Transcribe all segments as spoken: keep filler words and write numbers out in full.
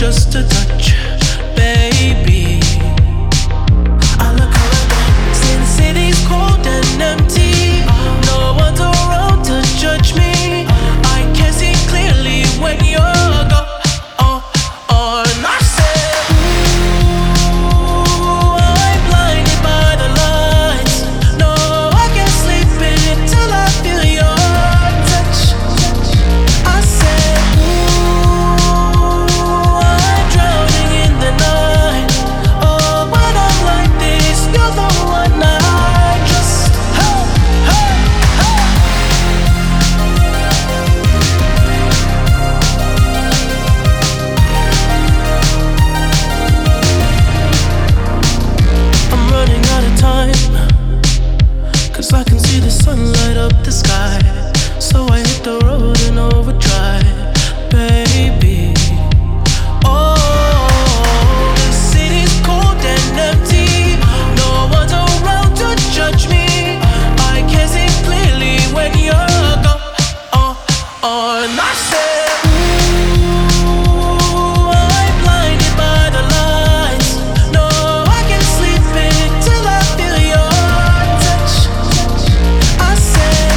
just a touch, baby. I look around, see the city's cold and empty. No one's around to judge me. I can see clearly when you're gone. Oh, oh, and I said, ooh, I'm blinded by the lights. No, I can't sleep until I feel your touch. I said, ooh, I'm drowning in the night. Oh, when I'm like this, you're the one I trust. Hey, hey, hey. I'm running out of time, 'cause I can see the sun light up the sky. So I hit the road in overdrive, baby. Oh, the city's cold and empty. No one's around to judge me. I can see clearly when you're gone. Oh, oh, and I said, ooh, I'm blinded by the lights. No, I can't sleep until I feel your touch. I said,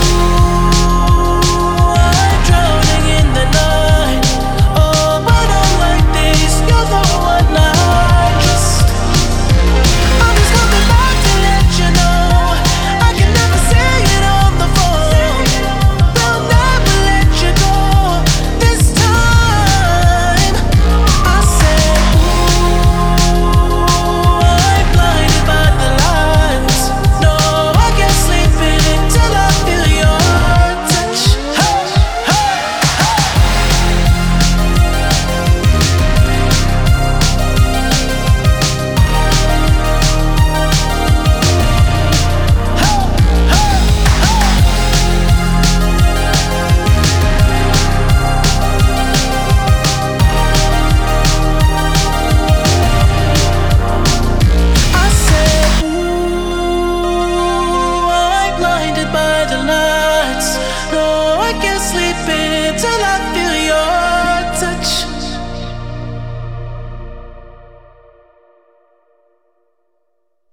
ooh, I'm drowning in the night. Oh, when I'm like this, you're the one I trust. I'm just coming back to let you know I can never say it on the phone. They'll never let you go this time. I said, ooh, I'm blinded by the lights. No, I can't sleep until I feel your touch. Hey, hey, I said, ooh, I'm blinded by the lights. No, I can't sleep until I feel